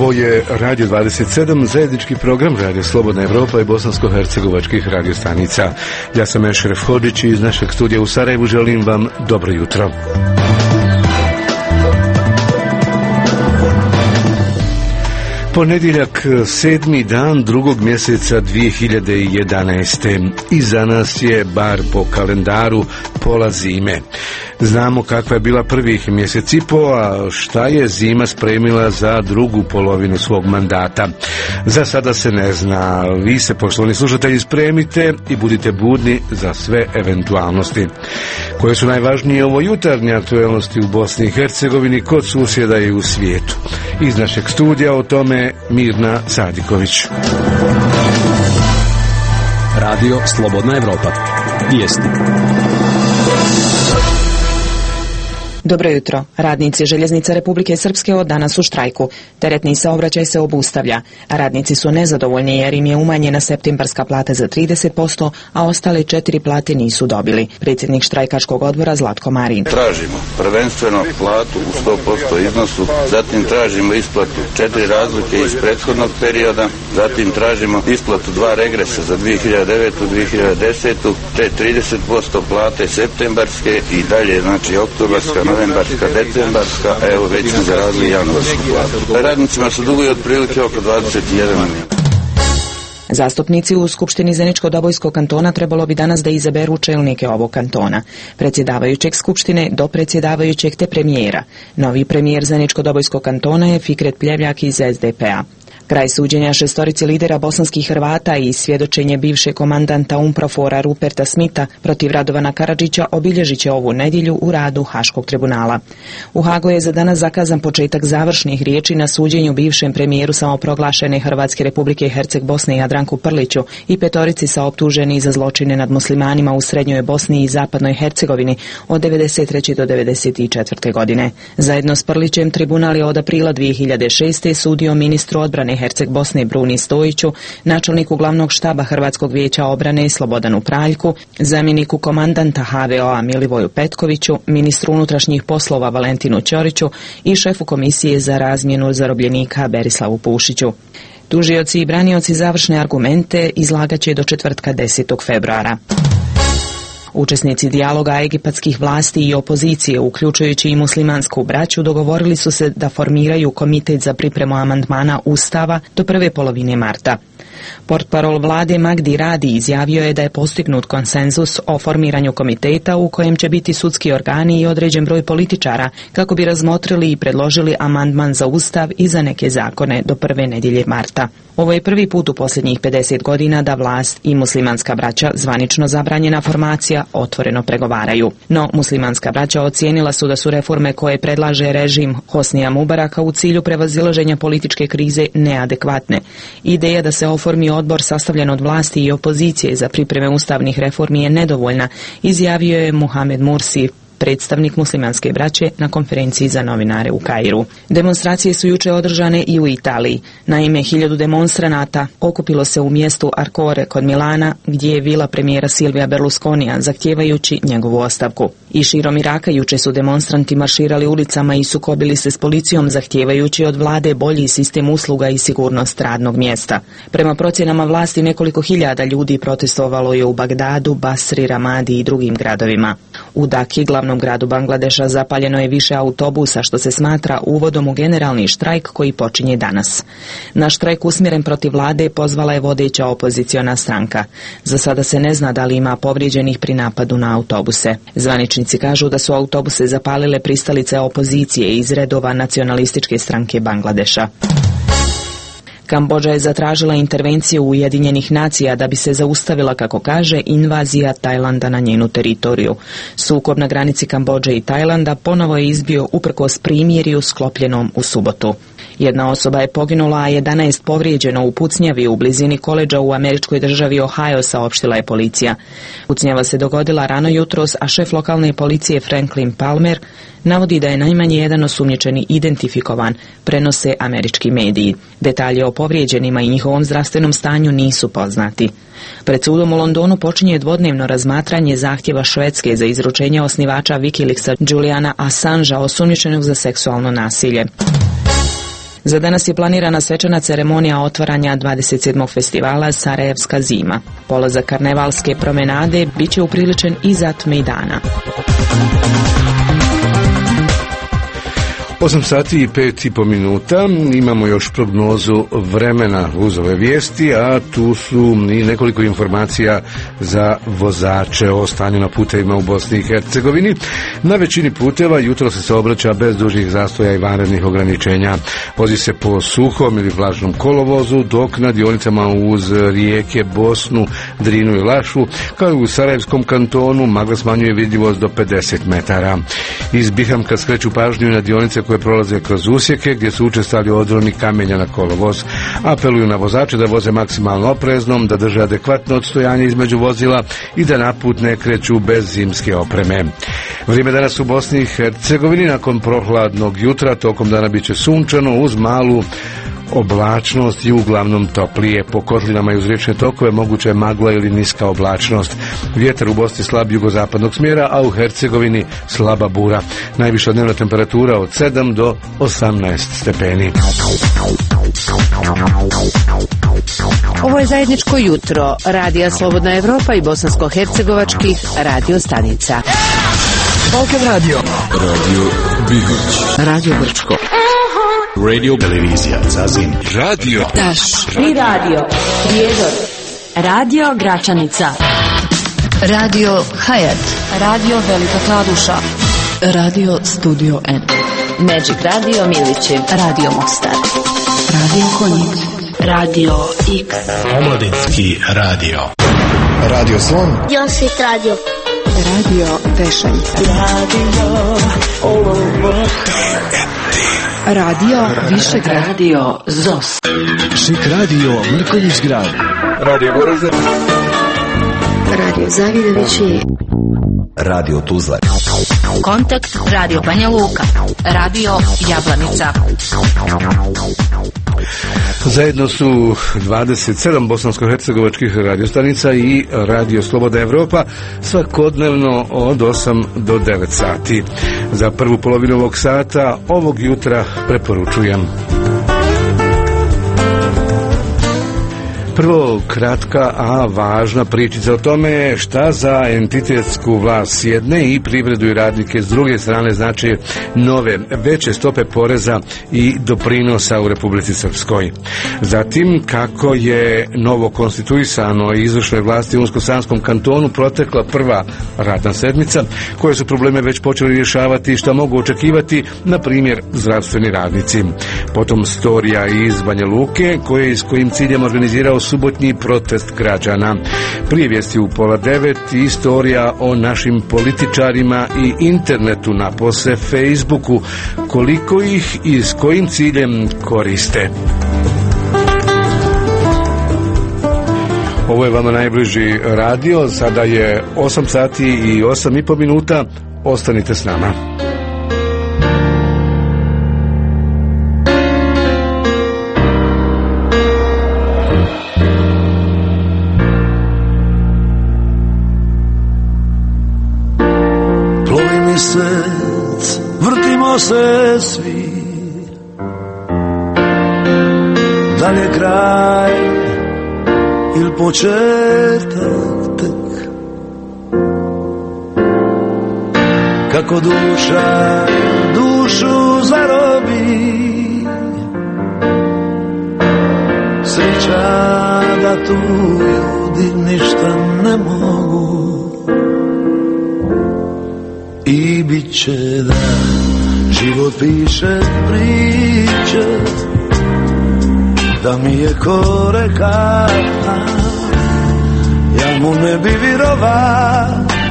Ovo je Radio 27, zajednički program Radio Slobodna Evropa i bosansko-hercegovačkih radiostanica. Ja sam Ešref Hodžić i iz našeg studija u Sarajevu želim vam dobro jutro. Ponedjeljak, 7. dan 2. mjeseca 2011. Iza nas je, bar po kalendaru, pola zime. Znamo kakva je bila prvih mjesec i po, a šta je zima spremila za drugu polovinu svog mandata. Za sada se ne zna. Vi se, poštovani slušatelji, spremite i budite budni za sve eventualnosti. Koje su najvažnije ovo jutarnje aktualnosti u Bosni i Hercegovini, kod susjeda i u svijetu. Iz našeg studija o tome Mirna Sadiković. Radio Slobodna Evropa. Vijesti. Dobro jutro. Radnici Željeznica Republike Srpske od danas u štrajku. Teretni saobraćaj se obustavlja. Radnici su nezadovoljni jer im je umanjena septembarska plata za 30%, a ostale 4 plate nisu dobili. Predsjednik štrajkačkog odbora Zlatko Marin. Tražimo prvenstveno platu u 100% iznosu, zatim tražimo isplatu 4 razlike iz prethodnog perioda, zatim tražimo isplatu 2 regresa za 2009. 2010. te 30% plate septembarske i dalje, znači oktobarska, novembarska, decembarska, a evo već smo zaradili januarsku platu. Radnicima su duguju otprilike oko 21 milijuna. Zastupnici u Skupštini Zeničko-Dobojskog kantona trebalo bi danas da izaberu čelnike ovog kantona, predsjedavajućeg Skupštine do predsjedavajućeg te premijera. Novi premijer Zeničko-Dobojskog kantona je Fikret Pljevljak iz SDP-a. Kraj suđenja 6 lidera bosanskih Hrvata i svjedočenje bivšeg komandanta UNPROFOR-a Ruperta Smita protiv Radovana Karadžića obilježit će ovu nedjelju u radu Haškog tribunala. U Hagu je za danas zakazan početak završnih riječi na suđenju bivšem premijeru samoproglašene Hrvatske Republike Herceg-Bosne Jadranku Prliću i 5 saoptuženi za zločine nad muslimanima u Srednjoj Bosni i Zapadnoj Hercegovini od 1993. do 1994. godine. Zajedno s Prlićem tribunal je od aprila 2006. sudio ministru odbrane Herceg-Bosne Bruni Stojiću, načelniku glavnog štaba Hrvatskog vijeća obrane Slobodanu Praljku, zamjeniku komandanta HVO-a Milivoju Petkoviću, ministru unutrašnjih poslova Valentinu Ćoriću i šefu komisije za razmjenu zarobljenika Berislavu Pušiću. Tužioci i branioci završne argumente izlagat će do četvrtka 10. februara. Učesnici dijaloga egipatskih vlasti i opozicije, uključujući i muslimansku braću, dogovorili su se da formiraju komitet za pripremu amandmana Ustava do prve polovine marta. Portparol vlade Magdi Radi izjavio je da je postignut konsenzus o formiranju komiteta u kojem će biti sudski organi i određen broj političara kako bi razmotrili i predložili amandman za Ustav i za neke zakone do prve nedjelje marta. Ovo je prvi put u posljednjih 50 godina da vlast i muslimanska braća, zvanično zabranjena formacija, otvoreno pregovaraju. No, muslimanska braća ocijenila su da su reforme koje predlaže režim Hosnija Mubaraka u cilju prevazilaženja političke krize neadekvatne. Ideja da se oformi odbor sastavljen od vlasti i opozicije za pripreme ustavnih reformi je nedovoljna, izjavio je Muhamed Mursi, predstavnik muslimanske braće, na konferenciji za novinare u Kairu. Demonstracije su juče održane i u Italiji. Naime, 1000 demonstranata okupilo se u mjestu Arcore kod Milana, gdje je vila premijera Silvija Berlusconija, zahtijevajući njegovu ostavku. I širom Iraka juče su demonstranti marširali ulicama i sukobili se s policijom, zahtijevajući od vlade bolji sistem usluga i sigurnost radnog mjesta. Prema procjenama vlasti, nekoliko hiljada ljudi protestovalo je u Bagdadu, Basri, Ramadi i drugim gradovima. U Daki, glavnom gradu Bangladeša, zapaljeno je više autobusa, što se smatra uvodom u generalni štrajk koji počinje danas. Na štrajk usmjeren protiv vlade pozvala je vodeća opoziciona stranka. Za sada se ne zna da li ima povrijeđenih pri napadu na autobuse. Zvaničnici kažu da su autobuse zapalile pristalice opozicije iz redova nacionalističke stranke Bangladeša. Kambodža je zatražila intervenciju Ujedinjenih nacija da bi se zaustavila, kako kaže, invazija Tajlanda na njenu teritoriju. Sukob na granici Kambodže i Tajlanda ponovo je izbio uprkos primirju sklopljenom u subotu. Jedna osoba je poginula, a 11 povrijeđeno u pucnjavi u blizini koledža u američkoj državi Ohio, saopštila je policija. Pucnjava se dogodila rano jutros, a šef lokalne policije Franklin Palmer navodi da je najmanje jedan osumnjičeni identifikovan, prenose američki mediji. Detalje o povrijeđenima i njihovom zdravstvenom stanju nisu poznati. Pred sudom u Londonu počinje dvodnevno razmatranje zahtjeva Švedske za izručenje osnivača Wikileaksa Juliana Assangea, osumnjičenog za seksualno nasilje. Za danas je planirana svečana ceremonija otvaranja 27. festivala Sarajevska zima. Polazak karnevalske promenade bit će upriličen iza Mejdana. 8 sati i 5,5 minuta, imamo još prognozu vremena uz ove vijesti, a tu su i nekoliko informacija za vozače o stanju na putevima u Bosni i Hercegovini. Na većini puteva jutro se saobraća bez dužih zastoja i vanrednih ograničenja. Vozi se po suhom ili vlažnom kolovozu, dok na dionicama uz rijeke Bosnu, Drinu i Lašu, kao i u Sarajevskom kantonu, magla smanjuje vidljivost do 50 metara. Iz Bihamka skreću pažnju na dionice koje prolaze kroz usjeke gdje su učestali odroni kamenja na kolovoz. Apeluju na vozače da voze maksimalno oprezno, da drže adekvatno odstojanje između vozila i da na put ne kreću bez zimske opreme. Vrijeme danas u Bosni i Hercegovini nakon prohladnog jutra tokom dana bit će sunčano uz malu oblačnost i uglavnom toplije. Po kotlinama i uz riječne tokove moguća je magla ili niska oblačnost. Vjetar u Bosni slab jugozapadnog smjera, a u Hercegovini slaba bura. Najviša dnevna temperatura od 7 do 18 stepeni. Ovo je zajedničko jutro Radija Slobodna Evropa i bosansko-hercegovačkih radio stanica. Balkan Radio. Radio Bihoć. Radio Brčko. Radio Televizija Zazin. Radio Taš. I radio Prijedor. Radio Gračanica. Radio Hayat. Radio Velika Kladuša. Radio Studio N. Magic Radio Milići. Radio Mostar. Radio Konjic. Radio X. Omladinski radio. Radio Slon. Josip Radio. Radio Vešalica. Radio Višegrad. Radio ZOS. Šik radio Mrkonjić grad. Radio Goražde. Radio Zavidovići. Radio Tuzla. Kontakt Radio Banja Luka. Radio Jablanica. Zajedno su 27 bosansko-hercegovačkih radiostanica i Radio Slobodna Evropa svakodnevno od 8 do 9 sati. Za prvu polovinu ovog sata ovog jutra preporučujem. Prvo, kratka, a važna pričica o tome šta za entitetsku vlast s jedne i privredu i radnike s druge strane znači nove, veće stope poreza i doprinosa u Republici Srpskoj. Zatim, kako je novo konstituisano izvršnoj vlasti u Unsko-Sanskom kantonu protekla prva radna sedmica, koje su probleme već počeli rješavati i šta mogu očekivati, na primjer, zdravstveni radnici. Potom storija iz Banja Luke, koje s kojim ciljem organizirao subotnji protest građana. Prije vijesti u 8:30 istorija o našim političarima i internetu, napose Facebooku, koliko ih i s kojim ciljem koriste. Ovo je vama najbliži radio, sada je 8 sati i 8,5 minuta, ostanite s nama. Mjesec, vrtimo se svi, da li je kraj ili početak tek, kako duša dušu zarobi, sreća da tu ljudi ništa ne mogu. I bit će da život piše priče, da mi je ko reka, ja mu ne bi virova,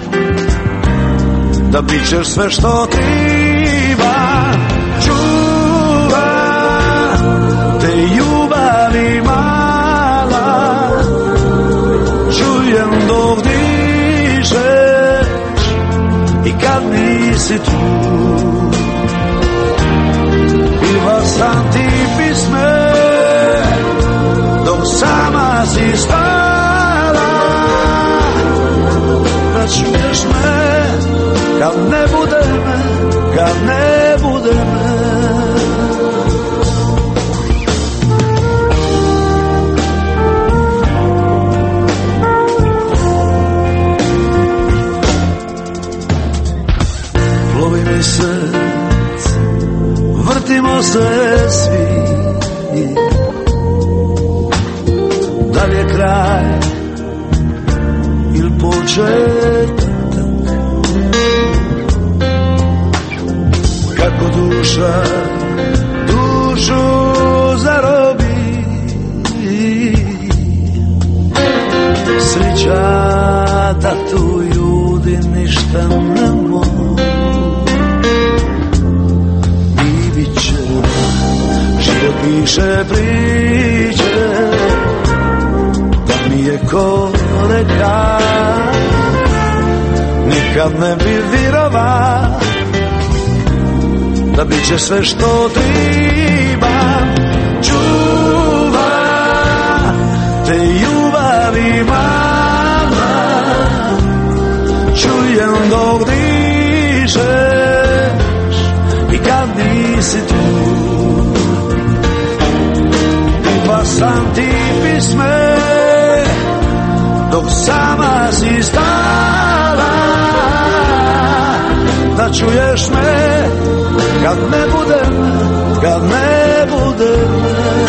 da bit ćeš sve što treba. Čuva te ljubavi mala, čujem dok dišeš i kad nisi tu, piva sam ti pisme dok sama si spala, da čuješ me kad ne bude me, kad ne bude me. se svi. Da li je kraj ili početak, kako duša dušu zarobi. Sreća da tu ljudi ništa ne mogu. I bit će život piše priče, da mi je ko reka, nikad ne bi virova, da bit će sve što treba. Čuva te ljubavi mama, čujem dok dišeš i kad nisi tu. Pa sam ti pisme dok sama si stala, da čuješ me kad ne budem, kad ne budem,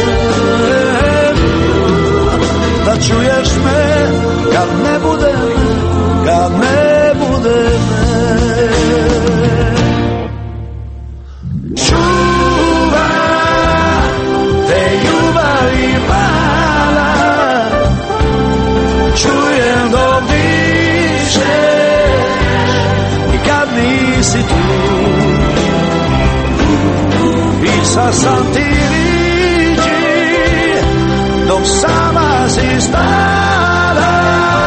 da čuješ me kad ne budem, kad ne budem. Čuva te ljubavi mala, čujem dok dišeš i kad nisi tu. Pisao sam ti riječi dok sama si stala,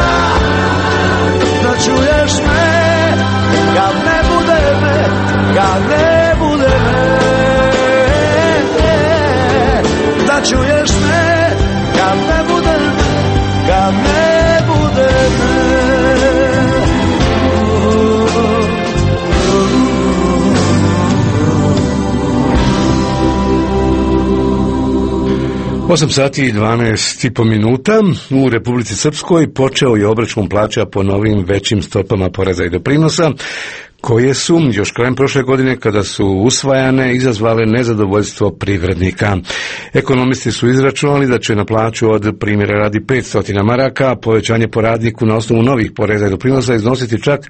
da čuješ me kad ne bude me, kad ne bude me, da čuješ me kad ne bude me, kad ne bude me. 8 sati i 12,5 minuta. U Republici Srpskoj počeo je obračun plaća po novim većim stopama poreza i doprinosa, koje su još krajem prošle godine, kada su usvajane, izazvale nezadovoljstvo privrednika. Ekonomisti su izračunali da će na plaću od, primjera radi, 500 maraka povećanje po radniku na osnovu novih poreza i doprinosa iznositi čak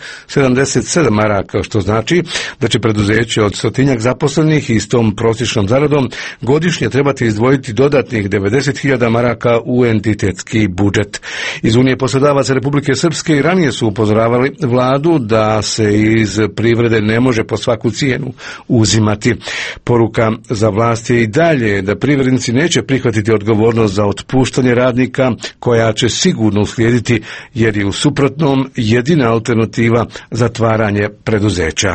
77 maraka, što znači da će preduzeće od 100 zaposlenih i s tom prosječnom zaradom godišnje trebati izdvojiti dodatnih 90.000 maraka u entitetski budžet. Iz Unije poslodavaca Republike Srpske i ranije su upozoravali vladu da se iz privrede ne može po svaku cijenu uzimati. Poruka za vlast je i dalje da privrednici neće prihvatiti odgovornost za otpuštanje radnika, koja će sigurno uslijediti, jer je u suprotnom jedina alternativa zatvaranje preduzeća.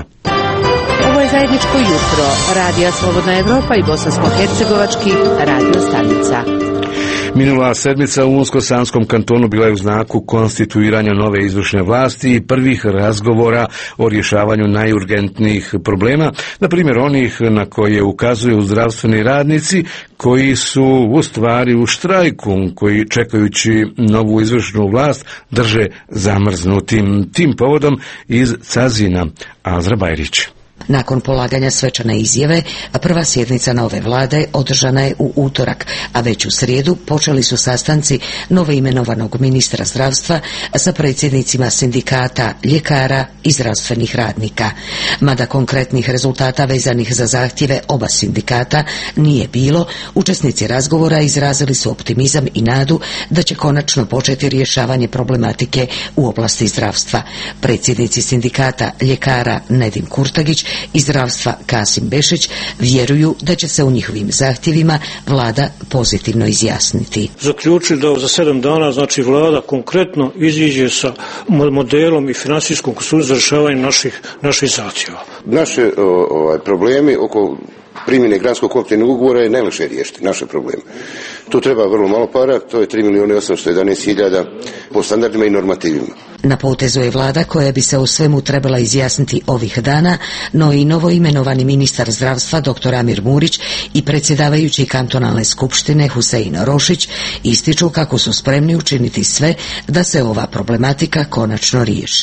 Ovo je zajedničko jutro Radija Slobodna Evropa i bosansko-hercegovačkih radio stanica. Minula sedmica u Unsko-Sanskom kantonu bila je u znaku konstituiranja nove izvršne vlasti i prvih razgovora o rješavanju najurgentnijih problema, na primjer onih na koje ukazuju zdravstveni radnici koji su u stvari u štrajku, koji čekajući novu izvršnu vlast drže zamrznutim. Tim povodom iz Cazina Azra Bajrić. Nakon polaganja svečane izjave, prva sjednica nove vlade održana je u utorak, a već u srijedu počeli su sastanci novoimenovanog ministra zdravstva sa predsjednicima sindikata, ljekara i zdravstvenih radnika. Mada konkretnih rezultata vezanih za zahtjeve oba sindikata nije bilo, učesnici razgovora izrazili su optimizam i nadu da će konačno početi rješavanje problematike u oblasti zdravstva. Predsjednici sindikata ljekara Nedim Kurtagić i zdravstva Kasim Bešić vjeruju da će se u njihovim zahtjevima vlada pozitivno izjasniti. Zaključili da za 7 dana znači vlada konkretno iziđe sa modelom i finansijskom konstrukcijom za rješavanje naših zahtjeva. Naše problemi oko primjene granskog kolektivnog ugovora je najlakše riješiti naše probleme. Tu treba vrlo malo para, to je 3.811.000 po standardima i normativima. Na potezu je vlada koja bi se o svemu trebala izjasniti ovih dana, no i novoimenovani ministar zdravstva dr. Amir Murić i predsjedavajući kantonalne skupštine Husein Rošić ističu kako su spremni učiniti sve da se ova problematika konačno riješi.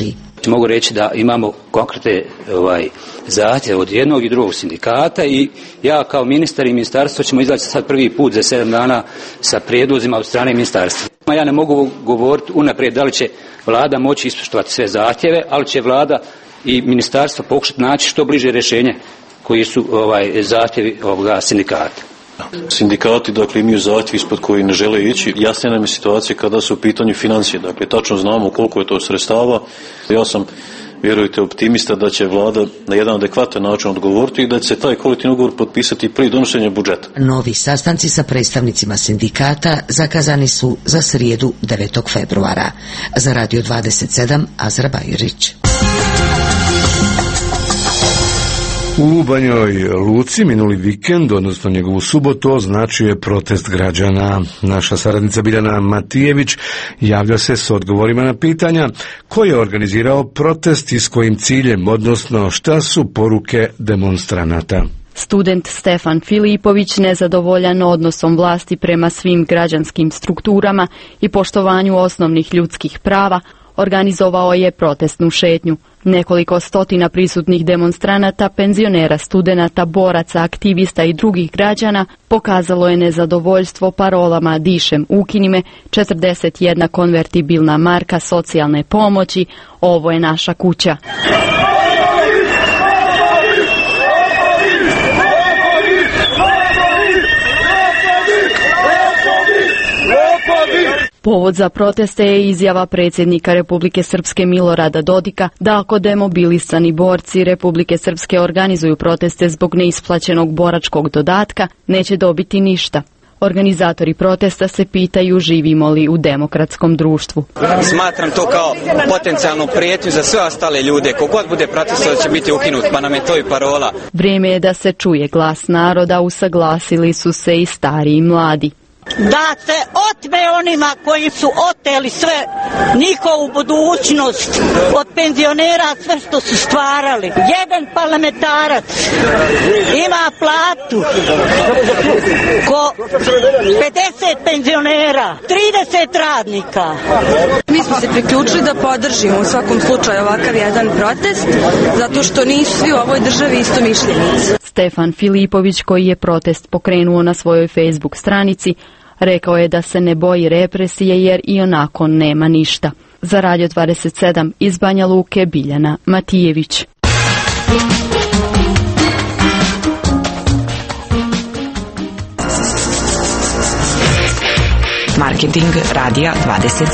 Mogu reći da imamo konkretne zahtjeve od jednog i drugog sindikata i ja kao ministar i ministarstvo ćemo izaći sad prvi put za 7 dana sa prijedlozima od strane ministarstva. Ja ne mogu govoriti unaprijed da li će vlada moći ispoštovati sve zahtjeve, ali će vlada i ministarstvo pokušati naći što bliže rješenje koji su zahtjevi ovoga sindikata. Sindikati dakle imaju zahtjev ispod koji ne žele ići. Jasnija nam je situacija kada su u pitanju financije. Dakle, tačno znamo koliko je to sredstava. Ja sam, vjerujte, optimista da će vlada na jedan adekvatan način odgovoriti i da će se taj kolektivni ugovor potpisati prije donošenja budžeta. Novi sastanci sa predstavnicima sindikata zakazani su za srijedu 9. februara. Za Radio 27, Azra Bajrić. U Banjoj Luci minuli vikend, odnosno njegovu subotu, označio je protest građana. Naša saradnica Biljana Matijević javlja se s odgovorima na pitanja ko je organizirao protest i s kojim ciljem, odnosno šta su poruke demonstranata. Student Stefan Filipović nezadovoljan odnosom vlasti prema svim građanskim strukturama i poštovanju osnovnih ljudskih prava organizovao je protestnu šetnju. Nekoliko stotina prisutnih demonstranata, penzionera, studenata, boraca, aktivista i drugih građana pokazalo je nezadovoljstvo parolama Dišem ukinime, 41 konvertibilna marka socijalne pomoći, ovo je naša kuća. Povod za proteste je izjava predsjednika Republike Srpske Milorada Dodika da ako demobilisani borci Republike Srpske organizuju proteste zbog neisplaćenog boračkog dodatka, neće dobiti ništa. Organizatori protesta se pitaju živimo li u demokratskom društvu. Smatram to kao potencijalnu prijetnju za sve ostale ljude. Kogod bude protestovao će biti ukinut, pa nam je to i parola. Vrijeme je da se čuje glas naroda, usaglasili su se i stari i mladi. Da se otme onima koji su oteli sve njihovu budućnost od penzionera, sve što su stvarali. Jedan parlamentarac ima platu ko 50 penzionera, 30 radnika. Mi smo se priključili da podržimo u svakom slučaju ovakav jedan protest, zato što nisu svi u ovoj državi istomišljenici. Stefan Filipović, koji je protest pokrenuo na svojoj Facebook stranici, rekao je da se ne boji represije jer i onako nema ništa. Za Radio 27 iz Banja Luke, Biljana Matijević. Marketing Radija 27.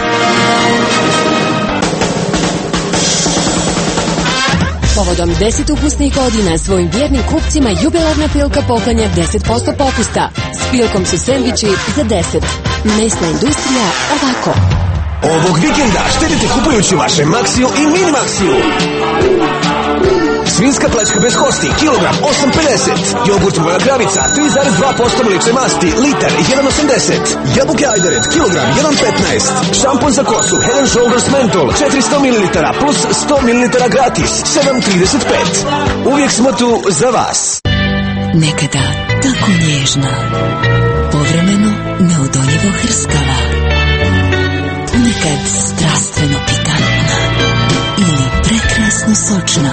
Povodom 10 ukusnih godina svojim vjernim kupcima jubilarna Pilka poklanja 10% popusta. S Pilkom su sendviči za 10. Mesna industrija ovako. Ovog vikenda štedite kupujući vaše Maxiju i Mini Maxiju. Svinjska plećka bez kosti, kilogram 8,50. Jogurt Moja Gravica, 3,2% mlične masti, litar 1,80. Jabuke Ajderet, kilogram 1,15. Šampon za kosu, Head and Shoulders Menthol, 400 ml plus 100 ml gratis, 7,35. Uvijek smo tu za vas. Nekada tako nježna, povremeno neodoljivo hrskava, nekad strastveno pikantna ili prekrasno sočna.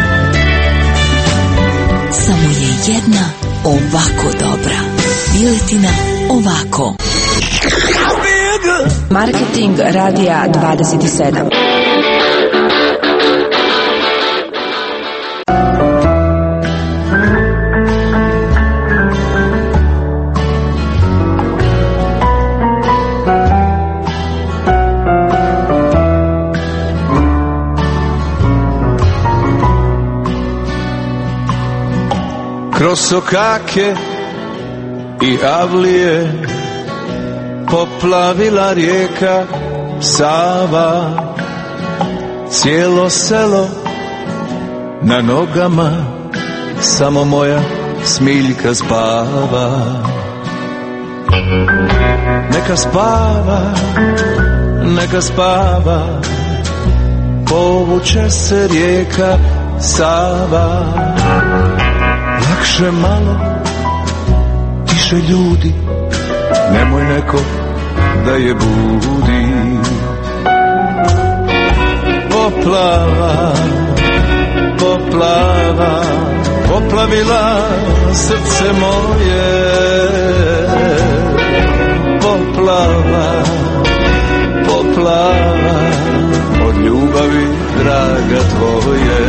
Samo je jedna ovako dobra. Piletina ovako. Marketing Radija 27. Kroz sokake i avlije poplavila rijeka Sava, cijelo selo na nogama, samo moja Smiljka spava. Neka spava, neka spava, povuče se rijeka Sava. Lakše malo, tiše ljudi, nemoj neko da je budi. Poplavila poplava, poplava, poplavila srce moje. Poplava, poplava, od ljubavi draga tvoje.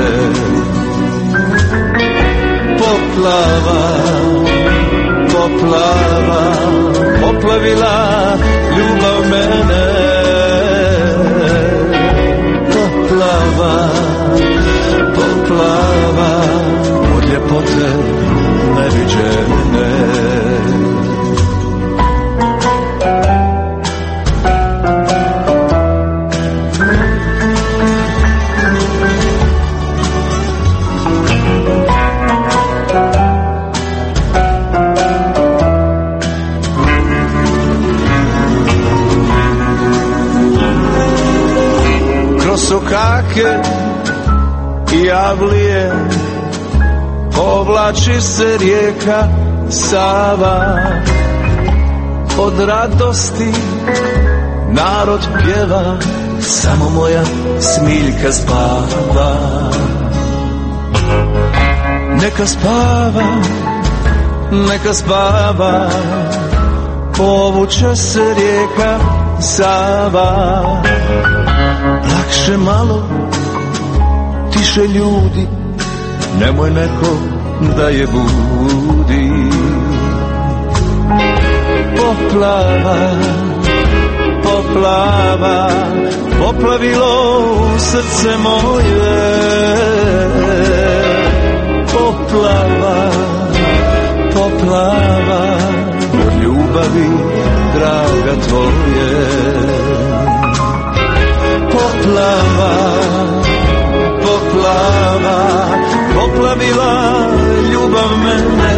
Poplava, poplava, poplavila ljubav mene. Poplava, poplava, od ljepote neviđene. Sokake i javlije povlači se rijeka Sava. Od radosti narod pjeva, samo moja Smiljka spava. Neka spava, neka spava, povuče se rijeka Sava. Lakše malo, tiše ljudi, nemoj neko da je budi. Poplava, poplava, poplavilo srce moje. Poplava, poplava, od ljubavi draga tvoje. Poplava, poplava, poplavila ljubav mene.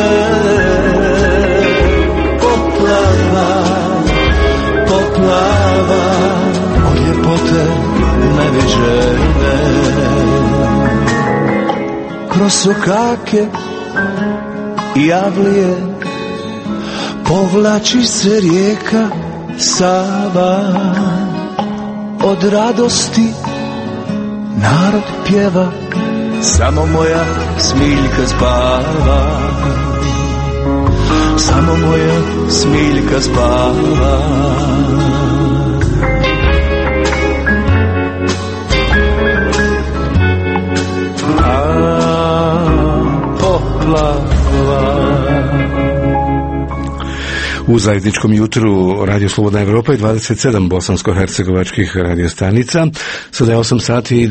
Poplava, poplava, od ljepote neviđene. Kroz sokake i javlije povlači se rijeka Sava. Od radosti narod pjeva, samo moja Smiljka spava. Samo moja Smiljka spava. Poplava. U zajedničkom jutru Radio Slobodna Evropa i 27 bosansko-hercegovačkih radiostanica. Sada je 8 sati i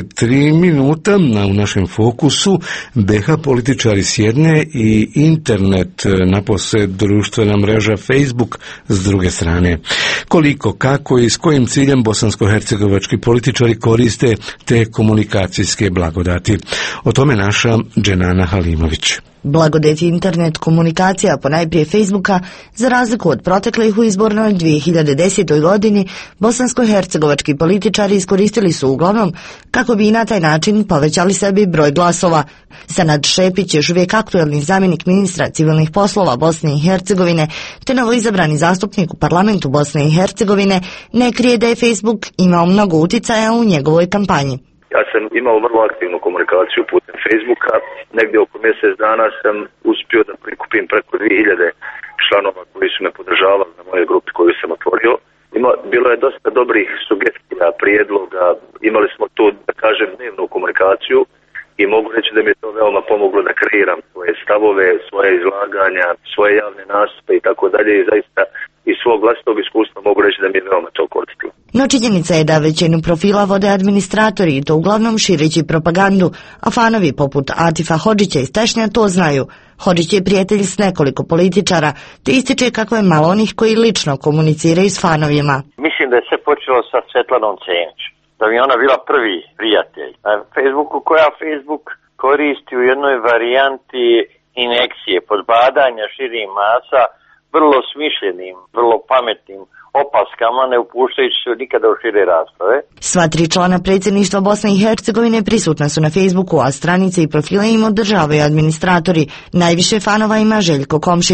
23 minuta, u našem fokusu BH političari s jedne i internet, napose društvena mreža Facebook s druge strane. Koliko, kako i s kojim ciljem bosansko-hercegovački političari koriste te komunikacijske blagodati? O tome naša Dženana Halimović. Blagodeti internet komunikacija ponajprije Facebooka, za razliku od proteklih u izbornoj 2010. godini, bosansko-hercegovački političari iskoristili su uglavnom kako bi na taj način povećali sebi broj glasova. Senad Šepić, još uvijek aktuelni zamjenik ministra civilnih poslova Bosne i Hercegovine te novoizabrani zastupnik u parlamentu Bosne i Hercegovine, ne krije da je Facebook imao mnogo uticaja u njegovoj kampanji. Ja sam imao vrlo aktivnu komunikaciju putem Facebooka. Negdje oko mjesec dana sam uspio da prikupim preko 2000 članova koji su me podržavali na moje grupi koju sam otvorio. Bilo je dosta dobrih sugestija, prijedloga. Imali smo tu, da kažem, dnevnu komunikaciju i mogu reći da mi je to veoma pomoglo da kreiram svoje stavove, svoje izlaganja, svoje javne nastupe i tako dalje. I zaista iz svog vlastitog iskustva mogu reći da mi je veoma to koristilo. No činjenica je da većinu profila vode administratori i to uglavnom šireći propagandu, a fanovi poput Atifa Hodžića iz Tešnja to znaju. Hodžić je prijatelj s nekoliko političara, te ističe kako je malo onih koji lično komuniciraju s fanovima. Mislim da je sve počelo sa Svetlanom Cenić, da mi ona bila prvi prijatelj. Na Facebooku, koja Facebook koristi u jednoj varijanti injekcije, podbadanja širim masa, vrlo smišljenim, vrlo pametnim opaskama, ne upuštajući se nikada u šire rasprave. Sva 3 člana predsjedništva Bosne i Hercegovine prisutna su na Facebooku, a stranice i profile im održavaju administratori. Najviše fanova ima Željko Komšić.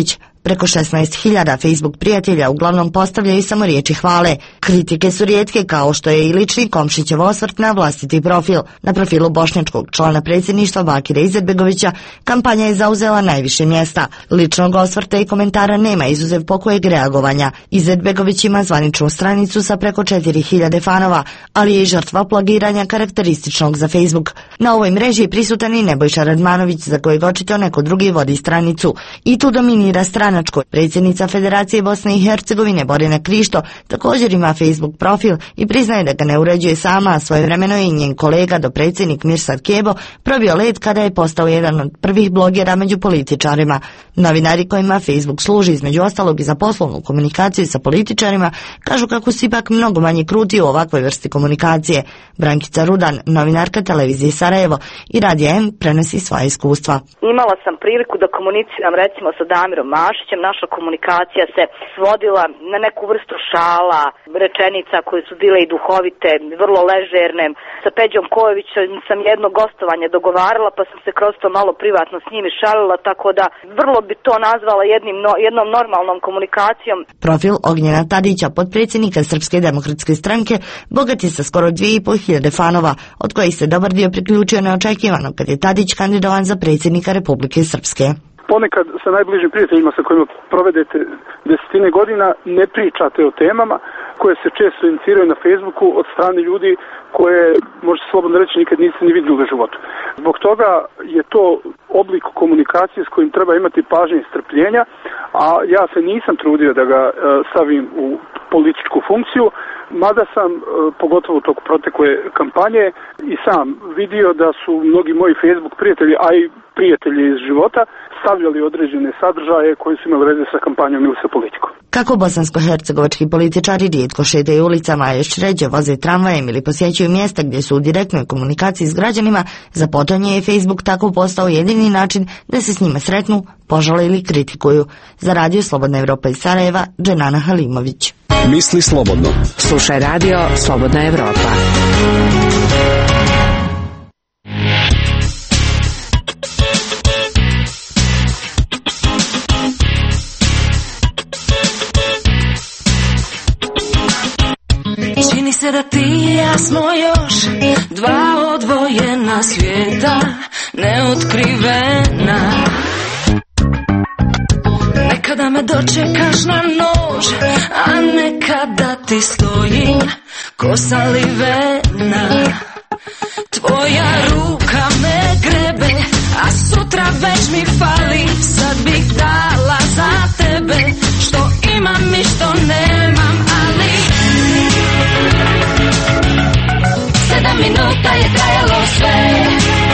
Preko 16.000 Facebook prijatelja uglavnom postavljaju samo riječi hvale. Kritike su rijetke, kao što je i lični Komšićev osvrt na vlastiti profil. Na profilu bošnjačkog člana predsjedništva Bakira Izetbegovića kampanja je zauzela najviše mjesta. Ličnog osvrta i komentara nema, izuzev pokojeg reagovanja. Izetbegović ima zvaničnu stranicu sa preko 4.000 fanova, ali je i žrtva plagiranja karakterističnog za Facebook. Na ovoj mreži je prisutan i Nebojša Radmanović, za kojeg očito neko drugi vodi stranicu. I tu dominira stranačko. Predsjednica Federacije Bosne i Hercegovine Borjana Krišto također ima Facebook profil i priznaje da ga ne uređuje sama, a svojevremeno je i njen kolega dopredsjednik Mirsad Kebo probio led kada je postao jedan od prvih blogera među političarima. Novinari kojima Facebook služi između ostalog i za poslovnu komunikaciju sa političarima kažu kako su ipak mnogo manje kruti u ovakvoj vrsti komunikacije. Brankica Rudan, novinarka televizije Sarajevo i Radija M, prenosi svoje iskustva. Imala sam priliku da komuniciram recimo sa Damirom Mašićem. Naša komunikacija se svodila na neku vrstu šala, rečenica koje su bile i duhovite, vrlo ležerne. Sa Peđom Kojevićem sam jedno gostovanje dogovarala, pa sam se kroz to malo privatno s njimi šalila, tako da vrlo bi to nazvala jednom normalnom komunikacijom. Profil Ognjena Tadića, potpredsjednika Srpske demokratske stranke, bogat je sa skoro 2.500 fanova, od kojih se dobar dio priključio neočekivano kad je Tadić kandidovan za predsjednika Republike Srpske. Ponekad sa najbližim prijateljima sa kojima provedete desetine godina ne pričate o temama koje se često iniciraju na Facebooku od strane ljudi koje, možete slobodno reći, nikad niste ni vidjeli u životu. Zbog toga je to oblik komunikacije s kojim treba imati pažnje i strpljenja, a ja se nisam trudio da ga stavim u političku funkciju, mada sam, pogotovo u toku protekle kampanje, i sam vidio da su mnogi moji Facebook prijatelji, a i prijatelji iz života, stavljali određene sadržaje koji su imali veze sa kampanjom ili sa politikom. Kako bosansko-hercegovački političari rijetko šetaju ulicama, a još ređe voze tramvajem ili posjećuju mjesta gdje su u direktnoj komunikaciji s građanima, za potom je Facebook tako postao jedini način da se s njima sretnu, požale ili kritikuju. Za Radio Slobodna Evropa iz Sarajeva, Dženana Halimović. Misli slobodno. Slušaj Radio Slobodna Evropa. Čini se da ti i ja smo još dva odvojena svijeta, neotkrivena. Nekada me dočekaš na nož, a nekada ti stojim ko salivena. Tvoja ruka me grebe, a sutra već mi fali. Sad bih dala za tebe što imam i što nemam, ali 7 minuta je trajalo sve,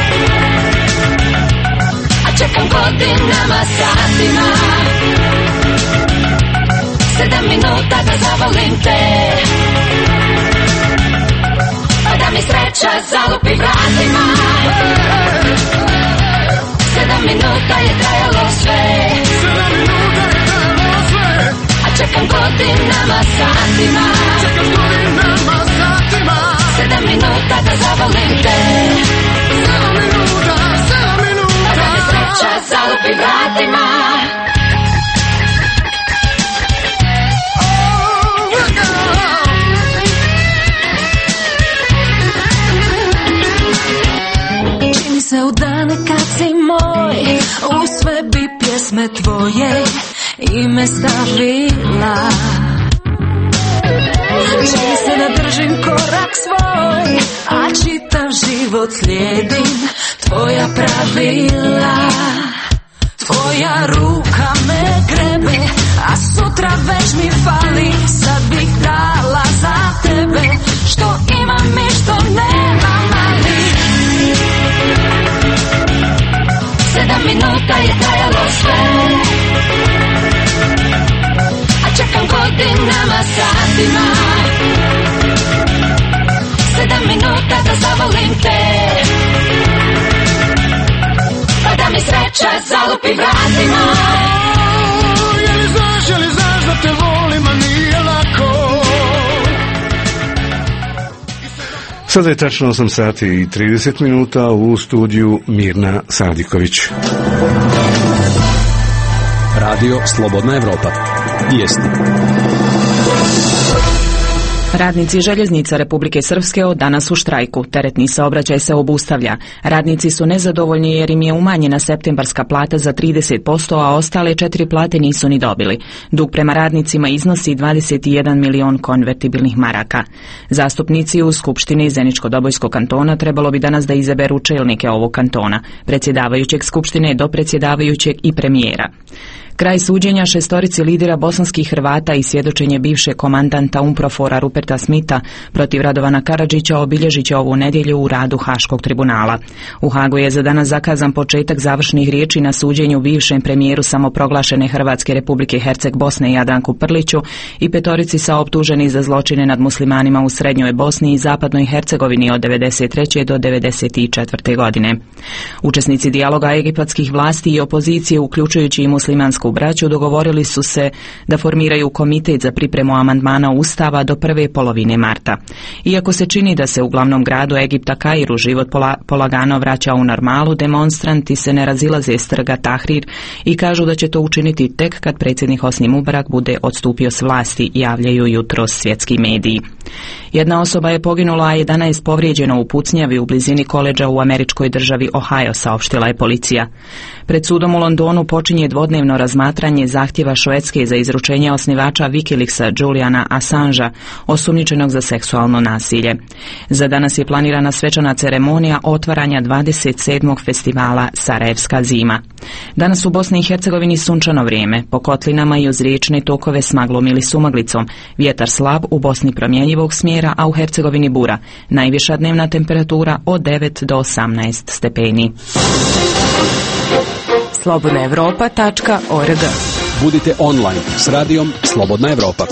a čekam godinama, satima. 7 minuta da zavolim te, pa da mi sreća zalupi vratima. 7 minuta je trajalo sve, a čekam godinama, satima. 7 minuta da zavolim te, pa da mi sreća zalupi vratima. Čini se u dane kad si moj, u sve bi pjesme tvoje ime stavila. Čini se da držim korak svoj, a čitav život slijedim tvoja pravila. Tvoja ruka me grebe, a sutra već mi fali. Sad bih dala za tebe što imam i što nemam, ali 7 minuta je trajalo sve, a čekam godinama, satima. 7 minuta da zavolim te, pa da mi sreća zalupi vratima. Je li znaš da te volim, a nije lako. Sada je tačno 8 sati i 30 minuta, u studiju Mirna Sadiković. Radio Slobodna Evropa. Vijesti. Radnici željeznica Republike Srpske od danas u štrajku. Teretni saobraćaj se obustavlja. Radnici su nezadovoljni jer im je umanjena septembarska plata za 30%, a ostale 4 plate nisu ni dobili. Dug prema radnicima iznosi 21 milion konvertibilnih maraka. Zastupnici u Skupštini Zeničko-Dobojskog kantona trebalo bi danas da izaberu čelnike ovog kantona, predsjedavajućeg Skupštine, dopredsjedavajućeg i premijera. Kraj suđenja 6 lidera bosanskih Hrvata i svjedočenje bivšeg komandanta UNPROFOR-a Ruperta Smitha protiv Radovana Karadžića obilježit će ovu nedjelju u radu Haškog tribunala. U Hagu je za danas zakazan početak završnih riječi na suđenju bivšem premijeru samoproglašene Hrvatske Republike Herceg Bosne Jadranku Prliću i 5 saoptuženi za zločine nad muslimanima u Srednjoj Bosni i Zapadnoj Hercegovini od 1993. do 1994. godine. Učesnici dijaloga egipatskih vlasti i opozicije, uključujući i muslimansku braću, dogovorili su se da formiraju komitet za pripremu amandmana Ustava do prve polovine marta. Iako se čini da se u glavnom gradu Egipta Kairu život polagano vraća u normalu, demonstranti se ne razilaze s trga Tahrir i kažu da će to učiniti tek kad predsjednik Hosni Mubarak bude odstupio s vlasti, javljaju jutros svjetski mediji. Jedna osoba je poginula, a 11 povrijeđeno u pucnjavi u blizini koledža u američkoj državi Ohio, saopštila je policija. Pred sudom u Londonu počinje dvodnevno razmatranje zahtjeva Švedske za izručenje osnivača Wikileaksa Juliana Assangea, osumnjičenog za seksualno nasilje. Za danas je planirana svečana ceremonija otvaranja 27. festivala Sarajevska zima. Danas u Bosni i Hercegovini sunčano vrijeme, po kotlinama i uz riječne tokove s maglom ili sumaglicom. Vjetar slab, u Bosni promjenjivog smjera, a u Hercegovini bura. Najviša dnevna temperatura od 9 do 18 stepeni. slobodnaevropa.org. Budite online s radijom Slobodna Evropa.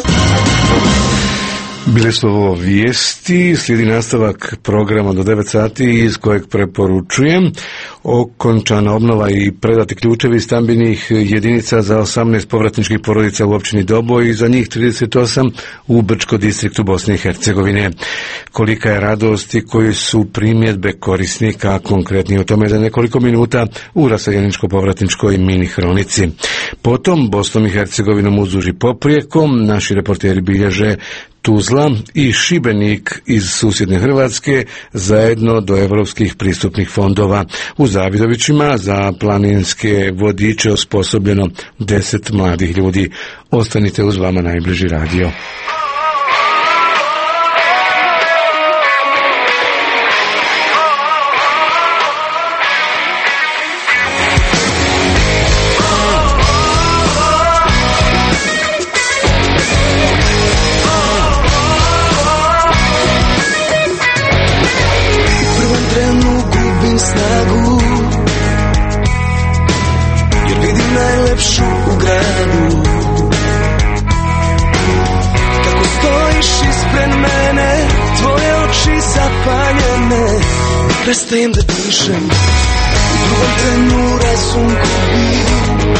Bile su ovo vijesti, slijedi nastavak programa do 9 sati iz kojeg preporučujem okončana obnova i predati ključevi stambenih jedinica za 18 povratničkih porodica u općini Doboj i za njih 38 u Brčko distriktu Bosne i Hercegovine. Kolika je radost i koji su primjedbe korisnika, konkretnije o tome za nekoliko minuta u raseljeničko-povratničkoj mini hronici. Potom Bosnom i Hercegovinom uzduž i poprijekom naši reporteri bilježe Tuzla i Šibenik iz susjedne Hrvatske zajedno do europskih pristupnih fondova. U Zavidovićima za planinske vodiče osposobljeno 10 mladih ljudi. Ostanite uz vama najbliži radio. Prestajem da dišem, u drugom trenu razum gubim.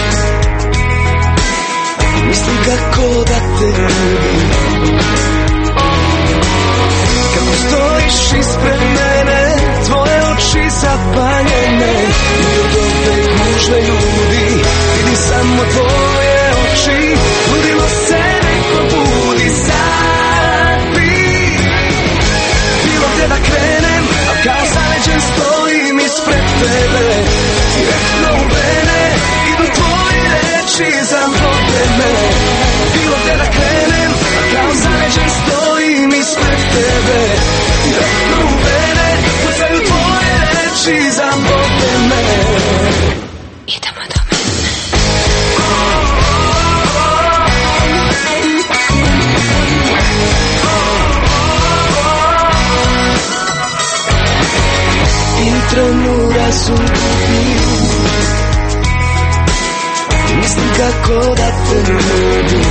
Mislim kako da te ljubim. Kako stojiš ispred mene, tvoje oči zapaljene. I od ove gužve ljudi, vidim samo tvoje oči. Budimo se, neko budi sad bi. Bilo gdje da krenem, kao zaleđen stojim ispred tebe. Direktno u mene idu tvoje reči za me. Bilo gdje da krenem, kao zaleđen stojim ispred tebe. Direktno u mene pucaju tvoje reči za me. Idemo do mene. Trenu razum gubim. Mislim kako da te ljubim.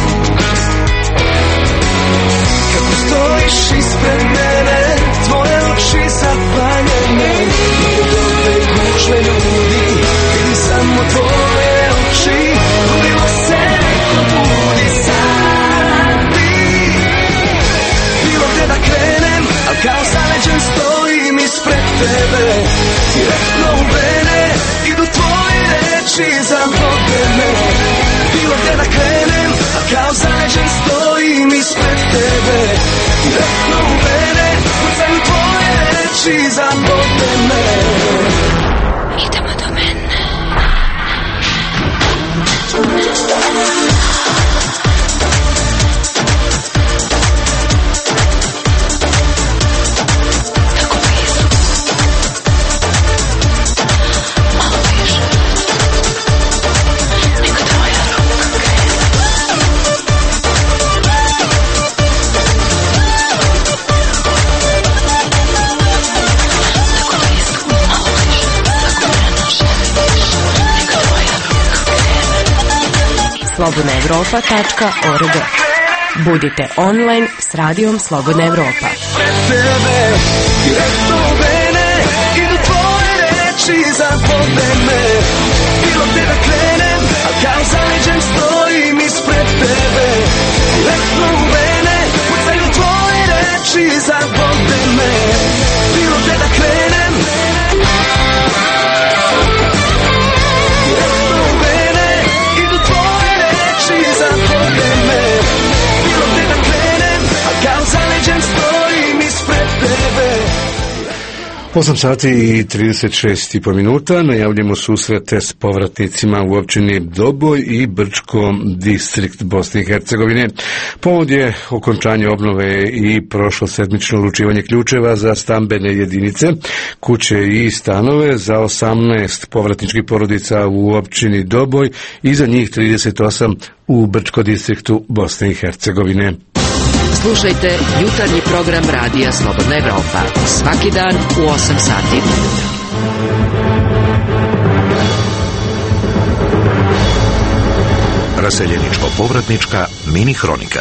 Kako stojiš ispred mene, tvoje oči zapaljene. I od ove gužve ljudi, vidim samo tvoje oči. Budimo se, neko budi sad bi. Bilo gdje da krenem, al kao zaleđen stojim ispred tebe. Direktno u mene idu tvoje reči za me. kao zaleđen stojim ispred tebe. Direktno u mene, pucaju tvoje reči za me. Idemo do mene. slobodnaevropa.org. Budite online s radijom Slobodna Evropa. Tebe, direktno u mene, idu tvoje reči za me. Bilo te da krenem, a kao zaleđen stojim ispred tebe. Direktno u mene, pucaju tvoje reči za me. Bilo te da krenem, direktno u mene, idu tvoje reči za me. Bilo te da krenem, a kao zaleđen stojim ispred tebe. 8 sati i 36,5 minuta. Najavljamo susrete s povratnicima u općini Doboj i Brčko distrikt Bosne i Hercegovine. Povod je okončanje obnove i prošlo sedmično uručivanje ključeva za stambene jedinice, kuće i stanove za 18 povratničkih porodica u općini Doboj i za njih 38 u Brčko distriktu Bosne i Hercegovine. Slušajte jutarnji program Radija Slobodna Evropa svaki dan u 8 sati. Raseljeničko-povratnička mini hronika.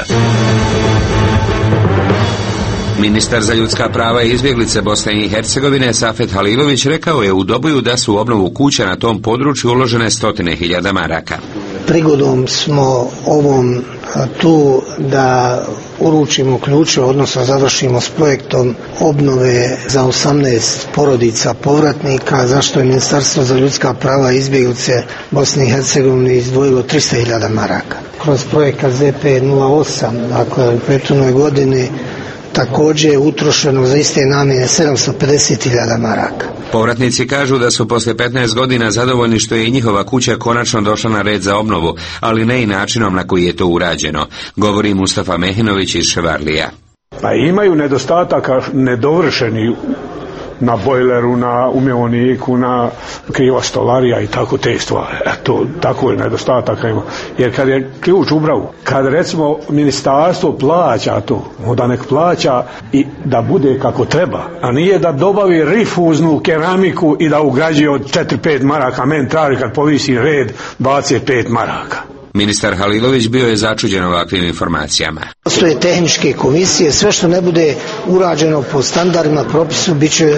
Ministar za ljudska prava i izbjeglice Bosne i Hercegovine Safet Halilović rekao je u Doboju da su u obnovu kuća na tom području uložene 100.000 maraka. Prigodom smo ovom tu da uručimo ključe, odnosno završimo s projektom obnove za 18 porodica povratnika, zašto je Ministarstvo za ljudska prava i izbjeglice Bosne i Hercegovine izdvojilo 300.000 maraka. Kroz projekat ZP08, dakle u prethodnoj godini, također je utrošeno za iste namjene 750.000 maraka. Povratnici kažu da su poslije 15 godina zadovoljni što je i njihova kuća konačno došla na red za obnovu, ali ne i načinom na koji je to urađeno, govori Mustafa Mehinović iz Ševarlija. Pa imaju nedostataka nedovršeni na bojleru, na umjeoniku, na kriva stolarija i tako te stvari. Eto, tako je nedostataka ima. Jer kad je ključ ubravu, kad recimo ministarstvo plaća to, onda nek plaća i da bude kako treba, a nije da dobavi rifuznu keramiku i da ugrađuje od 4-5 maraka, men traži kad povisi red 25 maraka. Ministar Halilović bio je začuđen ovakvim informacijama. Postoje tehničke komisije, sve što ne bude urađeno po standardima, propisu, bit će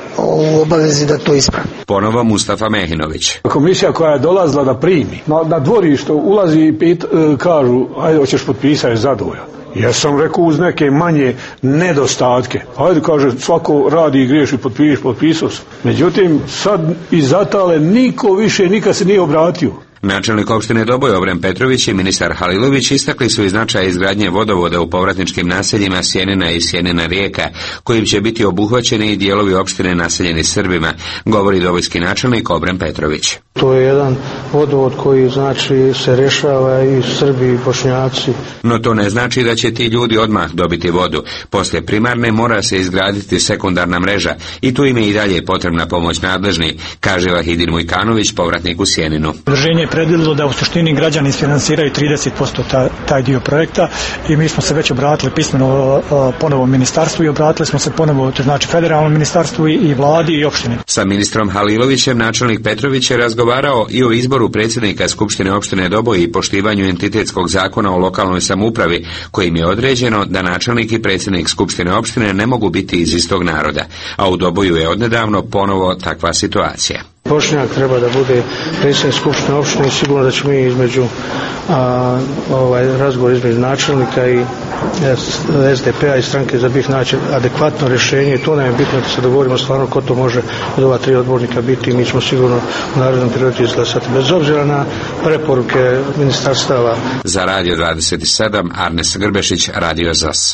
u obavezi da to ispravi. Ponovo Mustafa Mehinović. Komisija koja je dolazila da primi, na dvorište ulazi i kažu, ajde, hoćeš potpisati, zadovoljan. Ja sam rekao uz neke manje nedostatke. Ajde, kaže, svako radi i griješi, potpisao sam. Međutim, sad iz Zatale niko više nikad se nije obratio. Načelnik opštine Doboj Obren Petrović i ministar Halilović istakli su i značaj izgradnje vodovoda u povratničkim naseljima Sjenina i Sjenina Rijeka, kojim će biti obuhvaćeni i dijelovi opštine naseljeni Srbima, govori dobojski načelnik Obren Petrović. To je jedan vodovod koji znači se rješava i Srbi i Bošnjaci. No to ne znači da će ti ljudi odmah dobiti vodu. Poslije primarne mora se izgraditi sekundarna mreža i tu im je i dalje potrebna pomoć nadležni, kaže Vahidin Mujkanović, povratnik u Sjeninu. Udruženje je predvidjelo da u suštini građani isfinansiraju 30% taj dio projekta i mi smo se već obratili pismeno ponovo ministarstvu i obratili smo se ponovo, znači federalnom ministarstvu i vladi i opštini. Sa ministrom Halilovićem načelnik Petrović je razgovarao i o izboru predsjednika Skupštine opštine Doboj i poštivanju entitetskog zakona o lokalnoj samoupravi, kojim je određeno da načelnik i predsjednik Skupštine opštine ne mogu biti iz istog naroda, a u Doboju je odnedavno ponovo takva situacija. Bošnjak treba da bude predsjednik skupštine opštine i sigurno da ćemo mi između razgovor između načelnika i SDP-a i stranke za BiH naći adekvatno rješenje i to nam je bitno da se dogovorimo stvarno ko to može od ova 3 odbornika biti i mi ćemo sigurno u narednom periodu izglasati bez obzira na preporuke ministarstava. Za Radio 27 Arnes Grbešić, Radio ZAS.